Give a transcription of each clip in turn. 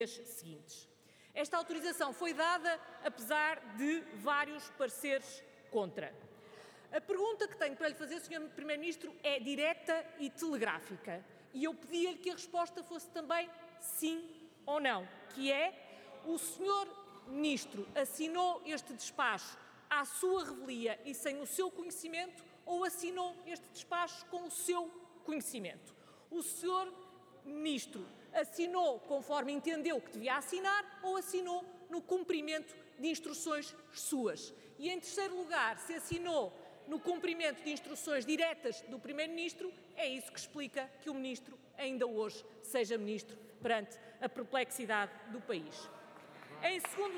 seguintes. Esta autorização foi dada apesar de vários pareceres contra. A pergunta que tenho para lhe fazer, Sr. Primeiro-Ministro, é direta e telegráfica. E eu pedia-lhe que a resposta fosse também sim ou não, que é: o Sr. Ministro assinou este despacho à sua revelia e sem o seu conhecimento, ou assinou este despacho com o seu conhecimento? O Sr. Ministro assinou conforme entendeu que devia assinar, ou assinou no cumprimento de instruções suas? E, em terceiro lugar, se assinou no cumprimento de instruções diretas do Primeiro-Ministro, é isso que explica que o Ministro ainda hoje seja Ministro perante a perplexidade do país. Em segundo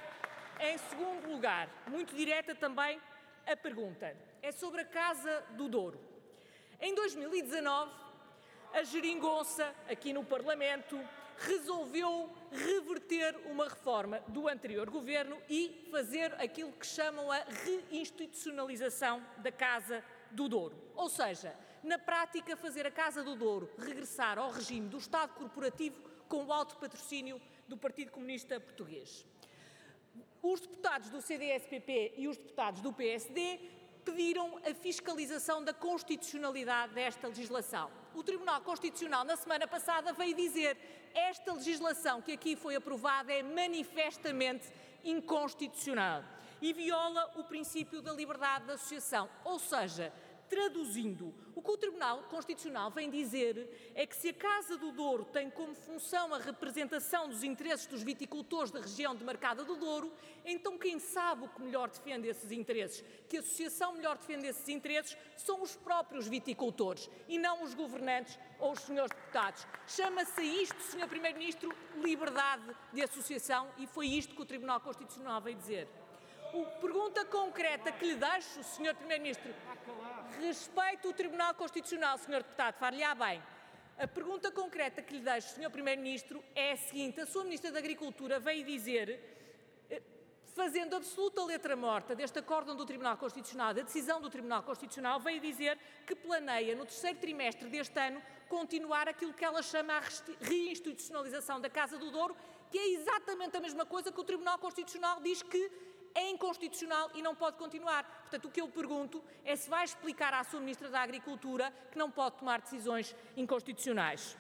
lugar, muito direta também a pergunta, é sobre a Casa do Douro. Em 2019, a Geringonça, aqui no Parlamento, resolveu reverter uma reforma do anterior governo e fazer aquilo que chamam a reinstitucionalização da Casa do Douro. Ou seja, na prática, fazer a Casa do Douro regressar ao regime do Estado corporativo com o alto patrocínio do Partido Comunista Português. Os deputados do CDS-PP e os deputados do PSD pediram a fiscalização da constitucionalidade desta legislação. O Tribunal Constitucional, na semana passada, veio dizer: esta legislação que aqui foi aprovada é manifestamente inconstitucional e viola o princípio da liberdade de associação. Ou seja, traduzindo, o que o Tribunal Constitucional vem dizer é que se a Casa do Douro tem como função a representação dos interesses dos viticultores da região demarcada do Douro, então quem sabe o que melhor defende esses interesses, que a associação melhor defende esses interesses, são os próprios viticultores e não os governantes ou os senhores deputados. Chama-se isto, Sr. Primeiro-Ministro, liberdade de associação, e foi isto que o Tribunal Constitucional veio dizer. Pergunta concreta que lhe deixo, Sr. Primeiro-Ministro, respeito o Tribunal Constitucional, Sr. Deputado, far-lhe-á bem. A pergunta concreta que lhe deixo, Sr. Primeiro-Ministro, é a seguinte: a sua Ministra da Agricultura veio dizer, fazendo absoluta letra morta deste acórdão do Tribunal Constitucional, da decisão do Tribunal Constitucional, veio dizer que planeia, no terceiro trimestre deste ano, continuar aquilo que ela chama a reinstitucionalização da Casa do Douro, que é exatamente a mesma coisa que o Tribunal Constitucional diz que é inconstitucional e não pode continuar. Portanto, o que eu pergunto é se vai explicar à sua Ministra da Agricultura que não pode tomar decisões inconstitucionais.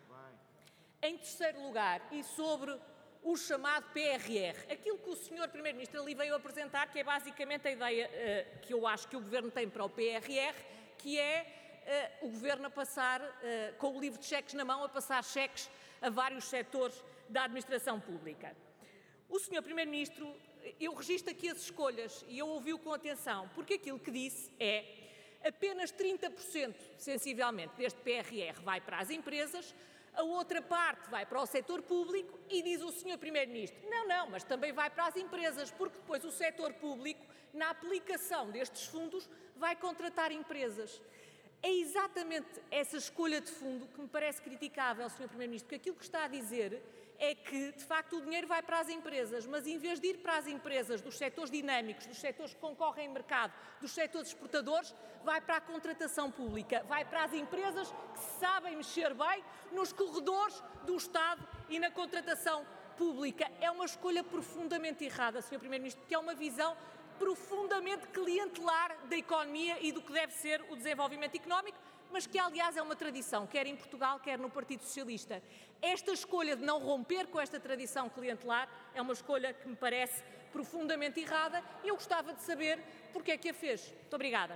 Em terceiro lugar, e sobre o chamado PRR, aquilo que o Sr. Primeiro-Ministro ali veio apresentar, que é basicamente a ideia que eu acho que o Governo tem para o PRR, que é o Governo a passar, com o livro de cheques na mão, a passar cheques a vários setores da administração pública. O Sr. Primeiro-Ministro, eu registro aqui as escolhas e eu ouvi-o com atenção, porque aquilo que disse é: apenas 30%, sensivelmente, deste PRR vai para as empresas, a outra parte vai para o setor público, e diz o Sr. Primeiro-Ministro: não, mas também vai para as empresas, porque depois o setor público, na aplicação destes fundos, vai contratar empresas. É exatamente essa escolha de fundo que me parece criticável, Sr. Primeiro-Ministro, porque aquilo que está a dizer é que, de facto, o dinheiro vai para as empresas, mas em vez de ir para as empresas dos setores dinâmicos, dos setores que concorrem em mercado, dos setores exportadores, vai para a contratação pública, vai para as empresas que sabem mexer bem nos corredores do Estado e na contratação pública. É uma escolha profundamente errada, Sr. Primeiro-Ministro, porque é uma visão profundamente clientelar da economia e do que deve ser o desenvolvimento económico, mas que, aliás, é uma tradição, quer em Portugal, quer no Partido Socialista. Esta escolha de não romper com esta tradição clientelar é uma escolha que me parece profundamente errada, e eu gostava de saber porque é que a fez. Muito obrigada.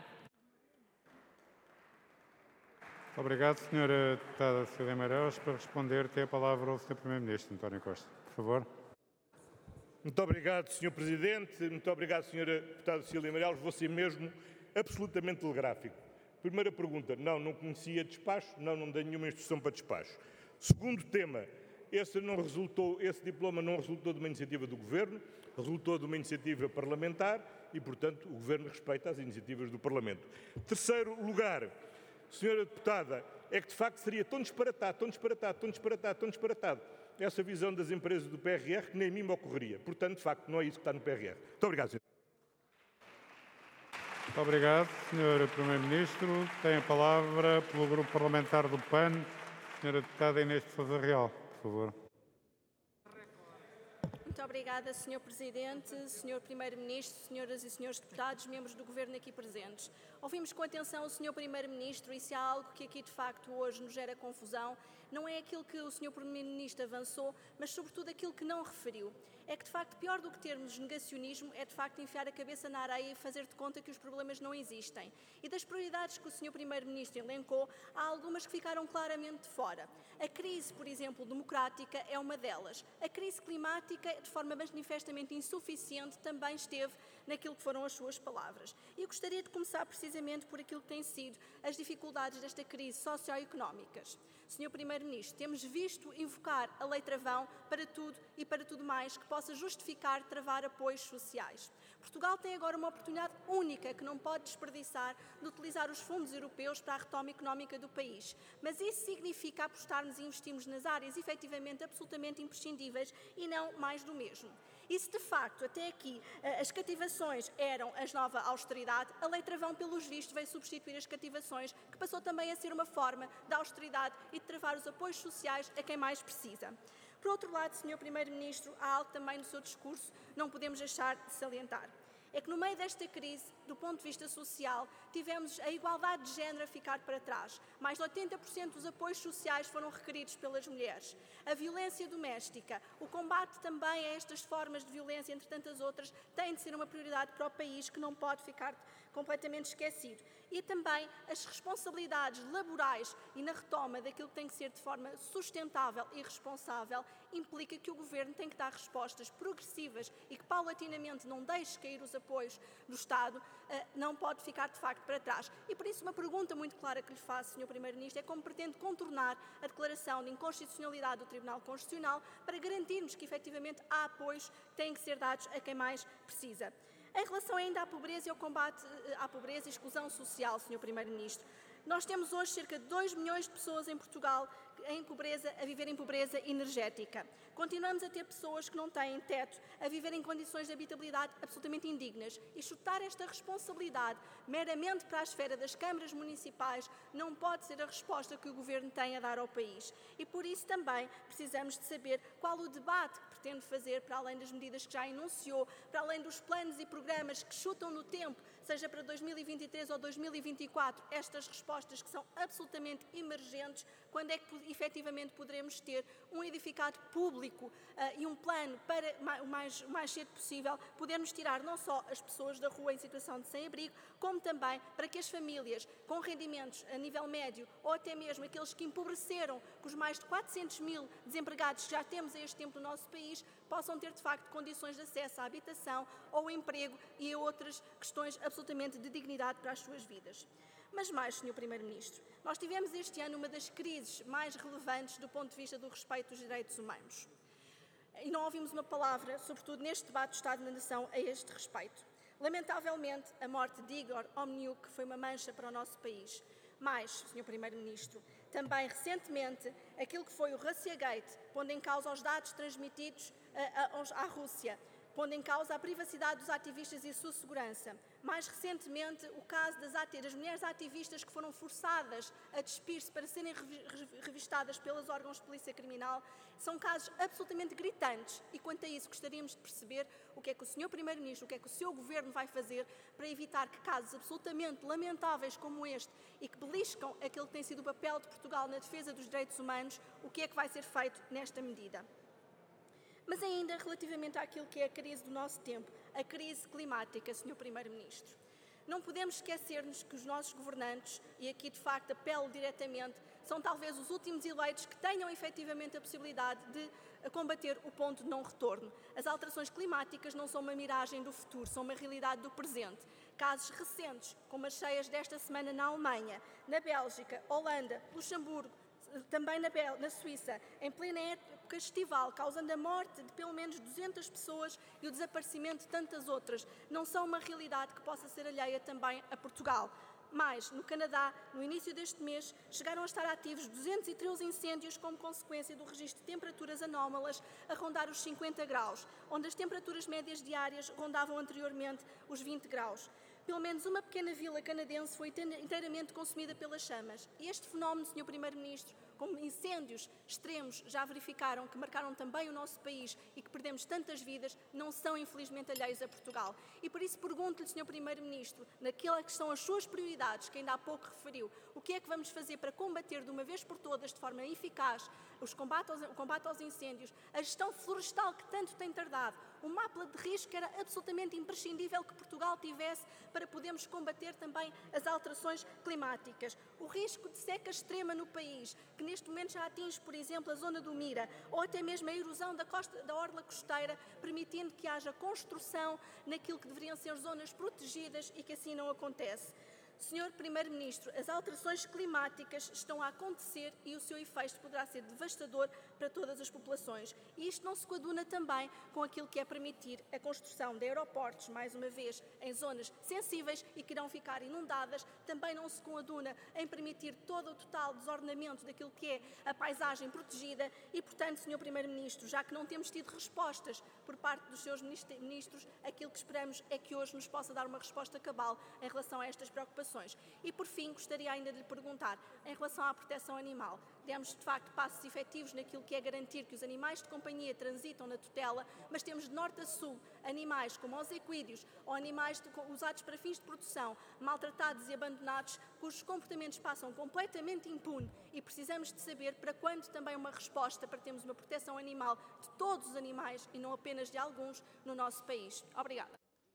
Muito obrigado, Sra. Deputada Cecília Meirelles. Para responder, tem a palavra o Sr. Primeiro-Ministro, António Costa. Por favor. Muito obrigado, Sr. Presidente. Muito obrigado, Sra. Deputada Cecília Meirelles. Vou ser mesmo absolutamente telegráfico. Primeira pergunta: não conhecia despacho, não dei nenhuma instrução para despacho. Segundo tema: esse diploma não resultou de uma iniciativa do Governo, resultou de uma iniciativa parlamentar e, portanto, o Governo respeita as iniciativas do Parlamento. Terceiro lugar, Sra. Deputada, é que de facto seria tão disparatado essa visão das empresas do PRR que nem a mim me ocorreria. Portanto, de facto, não é isso que está no PRR. Muito obrigado, Sr. Muito obrigado, Sr. Primeiro-Ministro. Tem a palavra pelo Grupo Parlamentar do PAN, Sra. Deputada Inês de Sousa Real, por favor. Muito obrigada, Sr. Presidente, Sr. Primeiro-Ministro, senhoras e senhores deputados, membros do Governo aqui presentes. Ouvimos com atenção o Sr. Primeiro-Ministro e se há algo que aqui de facto hoje nos gera confusão, não é aquilo que o Sr. Primeiro-Ministro avançou, mas sobretudo aquilo que não referiu. É que de facto pior do que termos negacionismo é de facto enfiar a cabeça na areia e fazer de conta que os problemas não existem. E das prioridades que o Sr. Primeiro-Ministro elencou, há algumas que ficaram claramente de fora. A crise, por exemplo, democrática é uma delas. A crise climática, de forma manifestamente insuficiente, também esteve naquilo que foram as suas palavras. E eu gostaria de começar precisamente por aquilo que têm sido as dificuldades desta crise socioeconómicas. Sr. Primeiro-Ministro, temos visto invocar a lei travão para tudo e para tudo mais que possa justificar travar apoios sociais. Portugal tem agora uma oportunidade única que não pode desperdiçar de utilizar os fundos europeus para a retoma económica do país. Mas isso significa apostarmos e investirmos nas áreas efetivamente absolutamente imprescindíveis e não mais do mesmo. E se de facto até aqui as cativações eram a nova austeridade, a lei travão pelos vistos veio substituir as cativações, que passou também a ser uma forma de austeridade e de travar os apoios sociais a quem mais precisa. Por outro lado, Sr. Primeiro-Ministro, há algo também no seu discurso não podemos deixar de salientar. É que no meio desta crise, do ponto de vista social, tivemos a igualdade de género a ficar para trás. Mais de 80% dos apoios sociais foram requeridos pelas mulheres. A violência doméstica, o combate também a estas formas de violência, entre tantas outras, tem de ser uma prioridade para o país que não pode ficar completamente esquecido. E também as responsabilidades laborais e na retoma daquilo que tem que ser de forma sustentável e responsável implica que o Governo tem que dar respostas progressivas e que paulatinamente não deixe cair os apoios do Estado, não pode ficar de facto para trás. E por isso uma pergunta muito clara que lhe faço, Sr. Primeiro-Ministro, é como pretende contornar a declaração de inconstitucionalidade do Tribunal Constitucional para garantirmos que efetivamente há apoios que têm que ser dados a quem mais precisa. Em relação ainda à pobreza e ao combate à pobreza e exclusão social, Sr. Primeiro-Ministro, nós temos hoje cerca de 2 milhões de pessoas em Portugal a viver em pobreza energética. Continuamos a ter pessoas que não têm teto, a viver em condições de habitabilidade absolutamente indignas. E chutar esta responsabilidade meramente para a esfera das câmaras municipais não pode ser a resposta que o Governo tem a dar ao país. E por isso também precisamos de saber qual o debate que pretende fazer, para além das medidas que já enunciou, para além dos planos e programas que chutam no tempo, seja para 2023 ou 2024, estas respostas que são absolutamente emergentes, quando é que efetivamente poderemos ter um edificado público e um plano para o mais cedo possível podermos tirar não só as pessoas da rua em situação de sem-abrigo, como também para que as famílias com rendimentos a nível médio ou até mesmo aqueles que empobreceram com os mais de 400 mil desempregados que já temos a este tempo no nosso país, possam ter de facto condições de acesso à habitação ou ao emprego e a outras questões absolutamente de dignidade para as suas vidas. Mas mais, Sr. Primeiro-Ministro, nós tivemos este ano uma das crises mais relevantes do ponto de vista do respeito dos direitos humanos. E não ouvimos uma palavra, sobretudo neste debate do Estado da Nação, a este respeito. Lamentavelmente, a morte de Igor Omniuk foi uma mancha para o nosso país. Mais, Sr. Primeiro-Ministro, também recentemente aquilo que foi o Russiagate, pondo em causa os dados transmitidos à Rússia, pondo em causa a privacidade dos ativistas e a sua segurança. Mais recentemente, o caso das mulheres ativistas que foram forçadas a despir-se para serem revistadas pelos órgãos de polícia criminal, são casos absolutamente gritantes e quanto a isso gostaríamos de perceber o que é que o Sr. Primeiro-Ministro, o que é que o seu Governo vai fazer para evitar que casos absolutamente lamentáveis como este e que beliscam aquele que tem sido o papel de Portugal na defesa dos direitos humanos, o que é que vai ser feito nesta medida. Mas ainda relativamente àquilo que é a crise do nosso tempo, a crise climática, Sr. Primeiro-Ministro. Não podemos esquecer-nos que os nossos governantes, e aqui de facto apelo diretamente, são talvez os últimos eleitos que tenham efetivamente a possibilidade de combater o ponto de não retorno. As alterações climáticas não são uma miragem do futuro, são uma realidade do presente. Casos recentes, como as cheias desta semana na Alemanha, na Bélgica, Holanda, Luxemburgo, também na Suíça, em plena época estival, causando a morte de pelo menos 200 pessoas e o desaparecimento de tantas outras, não são uma realidade que possa ser alheia também a Portugal. Mas, no Canadá, no início deste mês, chegaram a estar ativos 213 incêndios como consequência do registro de temperaturas anómalas a rondar os 50 graus, onde as temperaturas médias diárias rondavam anteriormente os 20 graus. Pelo menos uma pequena vila canadense foi inteiramente consumida pelas chamas. E este fenómeno, Sr. Primeiro-Ministro, como incêndios extremos já verificaram, que marcaram também o nosso país e que perdemos tantas vidas, não são infelizmente alheios a Portugal. E por isso pergunto-lhe, Sr. Primeiro-Ministro, naquelas que são as suas prioridades, que ainda há pouco referiu, o que é que vamos fazer para combater de uma vez por todas, de forma eficaz, o combate aos incêndios, a gestão florestal que tanto tem tardado, um mapa de risco que era absolutamente imprescindível que Portugal tivesse para podermos combater também as alterações climáticas, o risco de seca extrema no país, que neste momento já atinge, por exemplo, a zona do Mira, ou até mesmo a erosão da orla costeira, permitindo que haja construção naquilo que deveriam ser zonas protegidas e que assim não acontece. Senhor Primeiro-Ministro, as alterações climáticas estão a acontecer e o seu efeito poderá ser devastador para todas as populações. E isto não se coaduna também com aquilo que é permitir a construção de aeroportos, mais uma vez, em zonas sensíveis e que irão ficar inundadas. Também não se coaduna em permitir todo o total desordenamento daquilo que é a paisagem protegida. E, portanto, Senhor Primeiro-Ministro, já que não temos tido respostas por parte dos seus ministros, aquilo que esperamos é que hoje nos possa dar uma resposta cabal em relação a estas preocupações. E, por fim, gostaria ainda de lhe perguntar, em relação à proteção animal, demos, de facto, passos efetivos naquilo que é garantir que os animais de companhia transitam na tutela, mas temos de norte a sul animais como os equídeos ou animais usados para fins de produção, maltratados e abandonados, cujos comportamentos passam completamente impune e precisamos de saber para quando também uma resposta para termos uma proteção animal de todos os animais e não apenas de alguns no nosso país. Obrigada.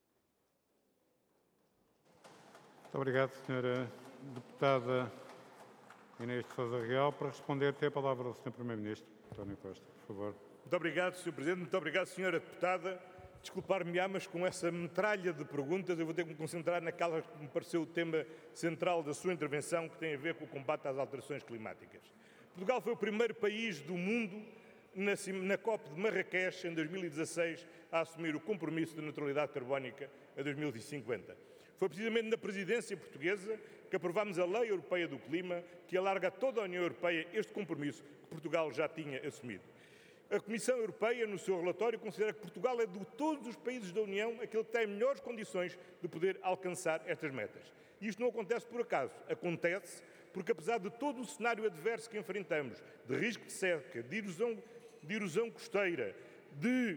Muito obrigado, Sra. Deputada Inês de Sousa Real. Para responder, tem a palavra o Sr. Primeiro-Ministro, António Costa, por favor. Muito obrigado, Sr. Presidente. Muito obrigado, Sra. Deputada. Desculpar-me-á, mas com essa metralha de perguntas eu vou ter que me concentrar naquela que me pareceu o tema central da sua intervenção, que tem a ver com o combate às alterações climáticas. Portugal foi o primeiro país do mundo na COP de Marrakech, em 2016, a assumir o compromisso de neutralidade carbónica a 2050. Foi precisamente na presidência portuguesa que aprovámos a Lei Europeia do Clima, que alarga a toda a União Europeia este compromisso que Portugal já tinha assumido. A Comissão Europeia, no seu relatório, considera que Portugal é de todos os países da União aquele que tem melhores condições de poder alcançar estas metas. E isto não acontece por acaso. Acontece porque, apesar de todo o cenário adverso que enfrentamos, de risco de seca, de erosão costeira, de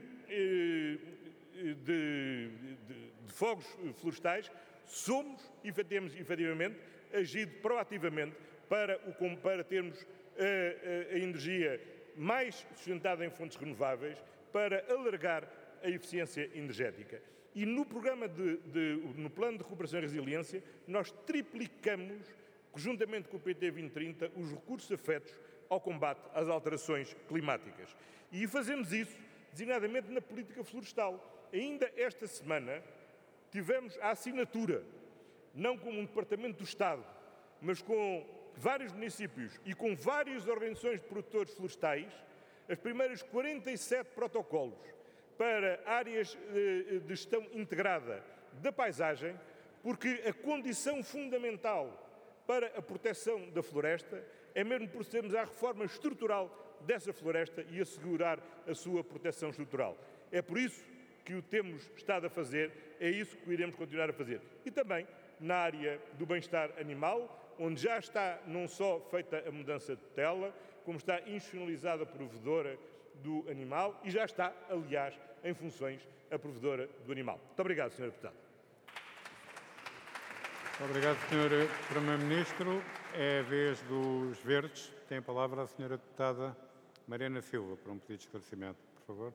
fogos florestais, somos, efetivamente, agido proativamente para termos a energia mais sustentada em fontes renováveis, para alargar a eficiência energética. E no no Plano de Recuperação e Resiliência, nós triplicamos, juntamente com o PT 2030, os recursos afetos ao combate às alterações climáticas. E fazemos isso, designadamente, na política florestal. Ainda esta semana tivemos a assinatura, não como um departamento do Estado, mas com vários municípios e com várias organizações de produtores florestais, as primeiras 47 protocolos para áreas de gestão integrada da paisagem, porque a condição fundamental para a proteção da floresta é mesmo procedermos à reforma estrutural dessa floresta e assegurar a sua proteção estrutural. É por isso que o temos estado a fazer, é isso que iremos continuar a fazer. E também na área do bem-estar animal, onde já está não só feita a mudança de tutela, como está institucionalizada a provedora do animal e já está, aliás, em funções a provedora do animal. Muito obrigado, Sr. Deputado. Muito obrigado, Sr. Primeiro-Ministro. É a vez dos Verdes. Tem a palavra a Sra. Deputada Mariana Silva para um pedido de esclarecimento, por favor.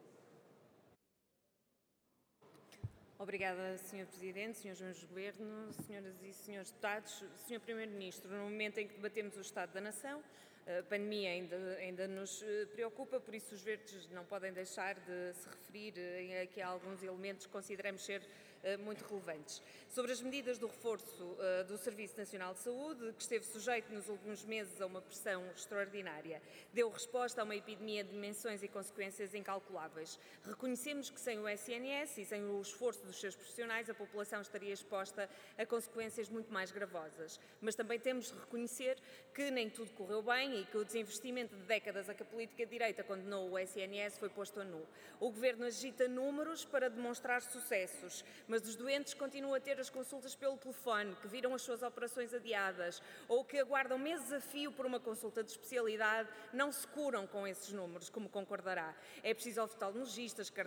Obrigada, Sr. Presidente, Srs. Membros do Governo, Senhoras e Senhores Deputados. Sr. Primeiro-Ministro, no momento em que debatemos o Estado da Nação, a pandemia ainda nos preocupa, por isso os Verdes não podem deixar de se referir aqui a alguns elementos que consideramos ser muito relevantes. Sobre as medidas do reforço do Serviço Nacional de Saúde, que esteve sujeito nos últimos meses a uma pressão extraordinária, deu resposta a uma epidemia de dimensões e consequências incalculáveis. Reconhecemos que sem o SNS e sem o esforço dos seus profissionais, a população estaria exposta a consequências muito mais gravosas. Mas também temos de reconhecer que nem tudo correu bem também, e que o desinvestimento de décadas a que a política de direita condenou o SNS foi posto a nu. O Governo agita números para demonstrar sucessos, mas os doentes continuam a ter as consultas pelo telefone, que viram as suas operações adiadas ou que aguardam meses a fio por uma consulta de especialidade, não se curam com esses números, como concordará. É preciso oftalmologistas,